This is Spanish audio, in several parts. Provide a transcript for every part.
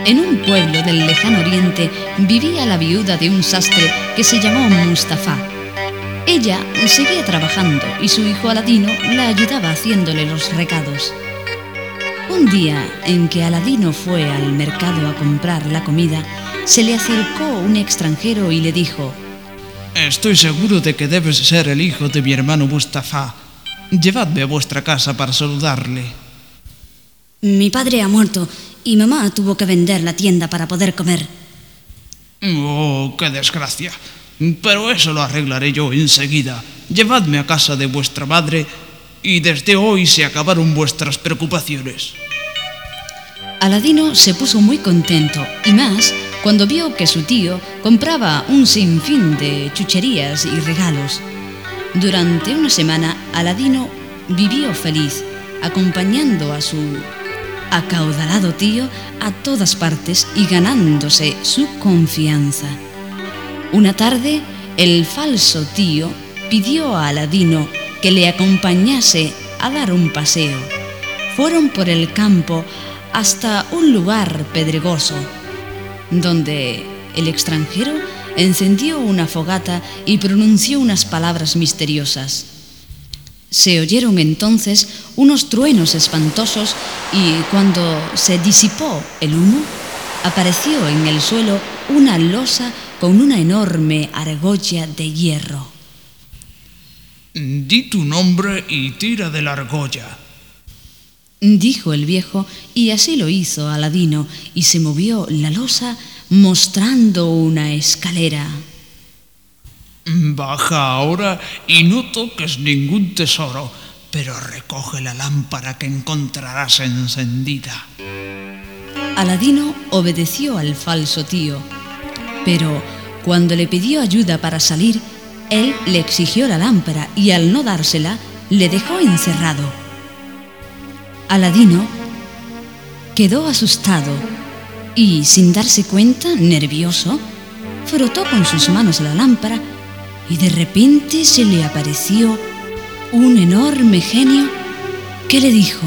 En un pueblo del lejano oriente vivía la viuda de un sastre que se llamó Mustafá. Ella seguía trabajando y su hijo Aladino la ayudaba haciéndole los recados. Un día en que Aladino fue al mercado a comprar la comida, se le acercó un extranjero y le dijo: Estoy seguro de que debes ser el hijo de mi hermano Mustafá. Llevadme a vuestra casa para saludarle. Mi padre ha muerto y mamá tuvo que vender la tienda para poder comer. Oh, qué desgracia. Pero eso lo arreglaré yo enseguida. Llevadme a casa de vuestra madre y desde hoy se acabaron vuestras preocupaciones. Aladino se puso muy contento, y más cuando vio que su tío compraba un sinfín de chucherías y regalos. Durante una semana, Aladino vivió feliz, acompañando a su acaudalado tío a todas partes y ganándose su confianza. Una tarde, el falso tío pidió a Aladino que le acompañase a dar un paseo. Fueron por el campo hasta un lugar pedregoso, donde el extranjero encendió una fogata y pronunció unas palabras misteriosas. Se oyeron entonces unos truenos espantosos y cuando se disipó el humo, apareció en el suelo una losa con una enorme argolla de hierro. Di tu nombre y tira de la argolla, dijo el viejo, y así lo hizo Aladino, y se movió la losa mostrando una escalera. Baja ahora y no toques ningún tesoro, pero recoge la lámpara que encontrarás encendida. Aladino obedeció al falso tío, pero cuando le pidió ayuda para salir, él le exigió la lámpara y al no dársela, le dejó encerrado. Aladino quedó asustado y, sin darse cuenta, nervioso, frotó con sus manos la lámpara y de repente se le apareció un enorme genio que le dijo: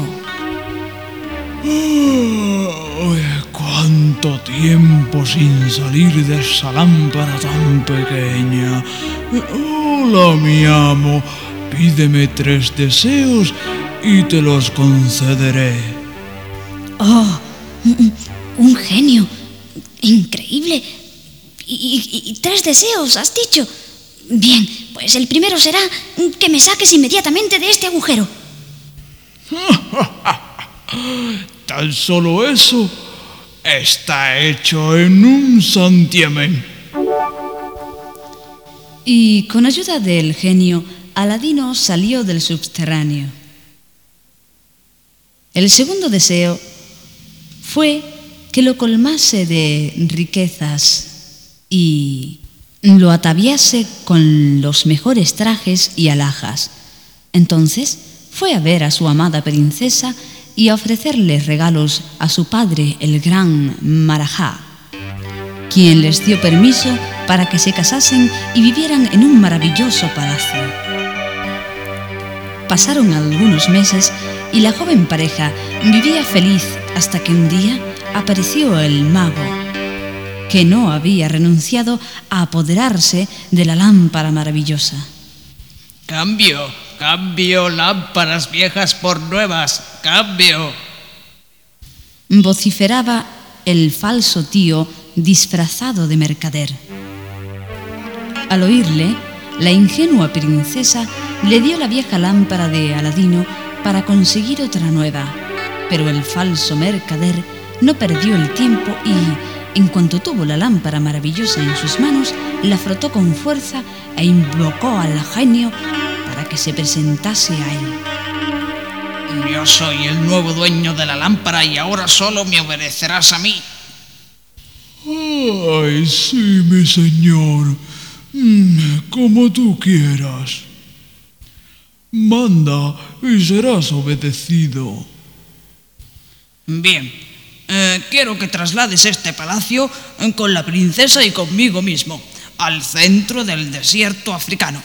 ¡Cuánto tiempo sin salir de esa lámpara tan pequeña! Hola, mi amo, pídeme 3 deseos y te los concederé. ¡Oh! ¡Un genio! ¡Increíble! Y 3 deseos, has dicho. Bien, pues el primero será que me saques inmediatamente de este agujero. ¿Tan solo eso? Está hecho en un santiamén. Y con ayuda del genio, Aladino salió del subterráneo. El segundo deseo fue que lo colmase de riquezas y lo ataviase con los mejores trajes y alhajas. Entonces fue a ver a su amada princesa y a ofrecerle regalos a su padre, el gran Marajá, quien les dio permiso para que se casasen y vivieran en un maravilloso palacio. Pasaron algunos meses y la joven pareja vivía feliz hasta que un día apareció el mago, que no había renunciado a apoderarse de la lámpara maravillosa. Cambio lámparas viejas por nuevas, cambio. Vociferaba el falso tío disfrazado de mercader. Al oírle, la ingenua princesa le dio la vieja lámpara de Aladino para conseguir otra nueva, pero el falso mercader no perdió el tiempo y, en cuanto tuvo la lámpara maravillosa en sus manos, la frotó con fuerza e invocó al genio para que se presentase a él. Yo soy el nuevo dueño de la lámpara y ahora solo me obedecerás a mí. Ay, sí, mi señor. Como tú quieras. Manda y serás obedecido. Bien, quiero que traslades este palacio con la princesa y conmigo mismo al centro del desierto africano.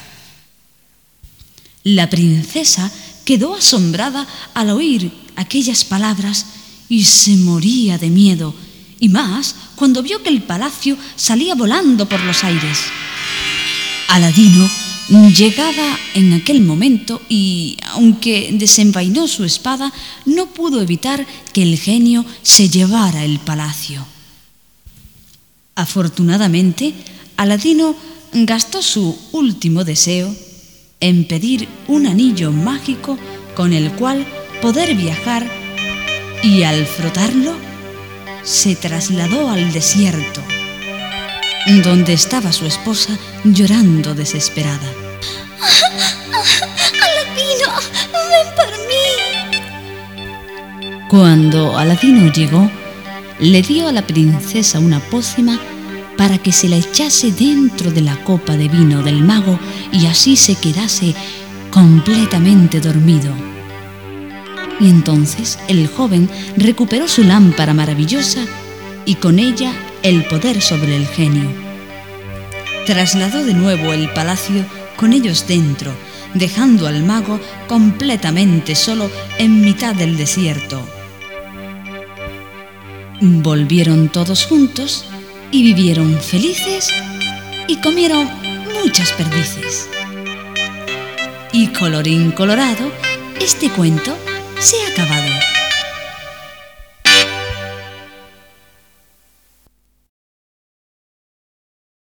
La princesa quedó asombrada al oír aquellas palabras y se moría de miedo, y más cuando vio que el palacio salía volando por los aires. Aladino llegaba en aquel momento y, aunque desenvainó su espada, no pudo evitar que el genio se llevara el palacio. Afortunadamente, Aladino gastó su último deseo en pedir un anillo mágico con el cual poder viajar, y al frotarlo se trasladó al desierto, donde estaba su esposa llorando desesperada. Aladino, ven por mí. Cuando Aladino llegó, le dio a la princesa una pócima para que se la echase dentro de la copa de vino del mago y así se quedase completamente dormido. Y entonces el joven recuperó su lámpara maravillosa y con ella el poder sobre el genio. Trasladó de nuevo el palacio con ellos dentro, dejando al mago completamente solo en mitad del desierto. Volvieron todos juntos y vivieron felices y comieron muchas perdices. Y colorín colorado, este cuento se ha acabado.